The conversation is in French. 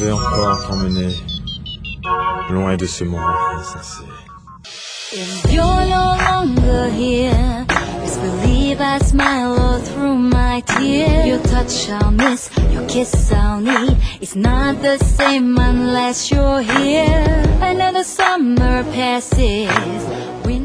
vais encore t'emmener loin de ce monde insensé. If you're no longer here, just believe I smile all through my tears. Your touch I'll miss, your kiss I'll need. It's not the same unless you're here. Another summer passes.